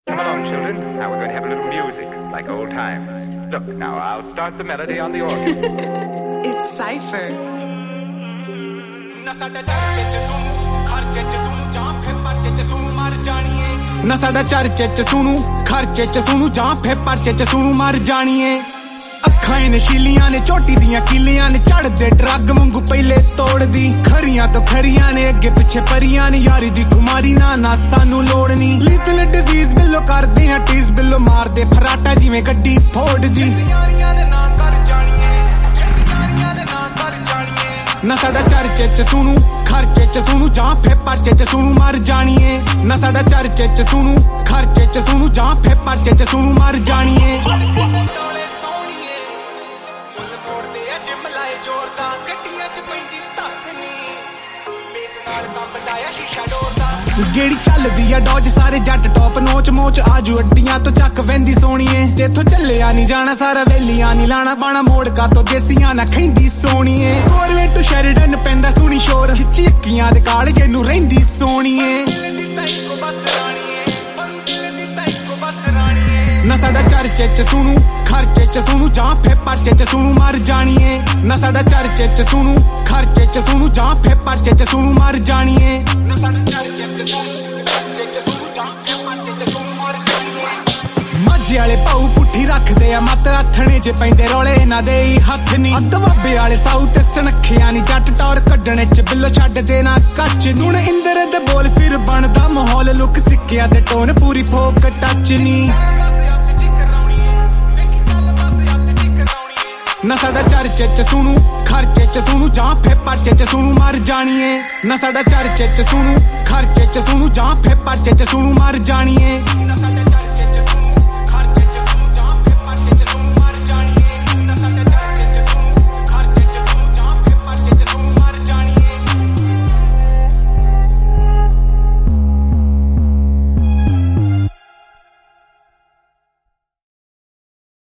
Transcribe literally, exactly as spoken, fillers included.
Come along, children. Now we're going to have a little music, like old times. Look, now I'll start the melody on the organ. It's Cypher. ਨਾ ਸਾਡਾ ਚਰਚੇ ਚ ਸੁਣੂ ਖਰਚੇ ਚ ਸੁਣੂ ਜਾਂ ਫੇ ਪਰਚੇ ਚ ਸੁਣੂ ਮਰ ਜਾਣੀਏ ਨਾ ਸਾਡਾ ਚਰਚੇ ਚ ਸੁਣੂ ਖਰਚੇ ਚ ਸੁਣੂ ਜਾਂ ਫੇ ਪਰਚੇ ਚ ਸੁਣੂ ਮਰ ਜਾਣੀਏ ਅੱਖਾਂ ਨੇ ਸ਼ੀਲੀਆਂ ਨੇ ਝੋਟੀ ਦੀਆਂ ਕੀਲੀਆਂ ਨੇ ਚੜਦੇ ਡਰੱਗ ਵਾਂਗੂ ਪਹਿਲੇ ਤੋੜਦੀ ਖਰੀਆਂ ਤੋਂ ਖਰੀਆਂ ਨੇ ਅੱਗੇ ਪਿੱਛੇ ਪਰੀਆਂ ਨੇ ਯਾਰੀ ਦੀ ਕੁਮਾਰੀ ਨਾ ਨਾ ਸਾਨੂੰ ਲੋੜ ਨਹੀਂ ਲੀਥਲ ਡਿਜ਼ੀਜ਼ ਬਿੱਲੋ ਕਰਦੇ ਆ ਟੀਜ਼ ਬਿੱਲੋ ਮਾਰਦੇ ਫਰਾਟਾ ਜਿਵੇਂ ਗੱਡੀ ਫੋੜਦੀ ਯਾਰੀਆਂ ਦੇ ਨਾਂ ਕਰ ਜਾਣੀਏ ਯਾਰੀਆਂ ਦੇ ਨਾਂ ਕਰ ਜਾਣੀਏ ਨਾ ਸਾਡਾ ਚਰਚੇ ਚ ਸੁਣੂ ਖਰਚੇ ਚ ਸੁਣੂ ਜਾਂ ਫੇ ਪਰਚੇ ਚ ਸੁਣੂ ਮਰ ਜਾਣੀਏ ਨਾ ਸਾਡਾ ਚਰਚੇ ਚ ਸੁਣੂ ਖਰਚੇ ਚ ਸੁਣੂ ਜਾਂ ਫੇ ਪਰਚੇ ਚ ਸੁਣੂ ਮਰ ਜਾਣੀਏ ਗੇੜੀ ਚੱਲਦੀ ਆ ਡੋਜ ਸਾਰੇ ਜੱਟ ਟੌਪ ਨੋਚ ਮੋਚ ਆਜੂ ਅੱਡੀਆਂ ਤੋਂ ਚੱਕ ਵੈਂਦੀ ਸੋਣੀਏ ਤੇਥੋਂ ਚੱਲਿਆ ਨਹੀਂ ਜਾਣਾ ਸਾਰਾ ਵੇਲੀਆਂ ਨਹੀਂ ਲਾਣਾ ਬਾਣਾ ਮੋੜ ਕਾ ਤੋਂ ਦੇਸੀਆਂ ਨਾ ਖੈਂਦੀ ਸੋਣੀਏ ਗੋਰਵੇ ਟੂ ਸ਼ੈਰੀਡਨ ਪੈਂਦਾ ਸੁਣੀ ਸ਼ੋਰ ਖਿੱਚੀ ਅੱਕੀਆਂ ਦੇ ਕਾਲ ਜਿਹਨੂੰ ਰਹਿੰਦੀ ਸੋਣੀਏ ਨਾ ਸਾਡਾ ਚਰਚੇ ਚ ਸੁਣੂ ਖਰਚੇ ਚ ਸੁਣੂ ਜਾਂ ਫੇ ਪਰਚੇ ਚ ਸੁਣੂ ਮਰ ਜਾਣੀਏ ਨਾ ਸਾਡਾ ਚਰਚੇ ਚ ਸੁਣੂ ਖਰਚੇ ਚ ਸੁਣੂ ਜਾਂ ਫੇ ਪਰਚੇ ਚ ਸੁਣੂ ਮਰ ਜਾਣੀਏ ਨਾ ਸਾਡਾ ਚਰਚੇ ਚ ਸੁਣੂ ਖਰਚੇ ਚ ਸੁਣੂ ਜਾਂ ਫੇ ਪਰਚੇ ਚ ਸੁਣੂ ਮਰ ਜਾਣੀਏ ਮਾਝੇ ਵਾਲੇ ਪਾਉ ਪੁੱਠੀ ਰੱਖਦੇ ਆ ਮਤ ਹੱਥਣੇ ਚ ਪੈਂਦੇ ਰੋਲੇ ਇਹਨਾਂ ਦੇ ਹੀ ਹੱਥ ਨਹੀਂ ਅੱਧ ਬਾਬੇ ਵਾਲੇ ਸਾਊ ਤੇ ਸਨਖਿਆ ਨਹੀਂ ਜੱਟ ਟੌਰ ਕੱਢਣੇ ਚ ਬਿੱਲੋ ਛੱਡ ਦੇਣਾ ਕੱਚ ਸੁਣ ਇੰਦਰ ਦੇ ਬੋਲ ਫਿਰ ਬਣਦਾ ਮਾਹੌਲ ਲੁੱਕ ਸਿੱਕਿਆ ਤੇ ਟੋਨ ਪੂਰੀ ਫੋਕ ਟੱਚ ਨਹੀਂ ਨਾ ਸਾਡਾ ਚਰਚੇ ਚ ਸੁਣੂ ਖਰਚੇ ਚ ਸੁਣੂ ਜਾਂ ਫੇ ਪਰਚੇ ਚ ਸੁਣੂ ਮਰ ਜਾਣੀਏ ਨਾ ਸਾਡਾ ਚਰਚੇ ਚ ਸੁਣੂ ਖਰਚੇ ਚ ਸੁਣੂ ਜਾਂ ਫੇ ਪਰਚੇ ਚ ਸੁਣੂ ਮਰ ਜਾਣੀਏ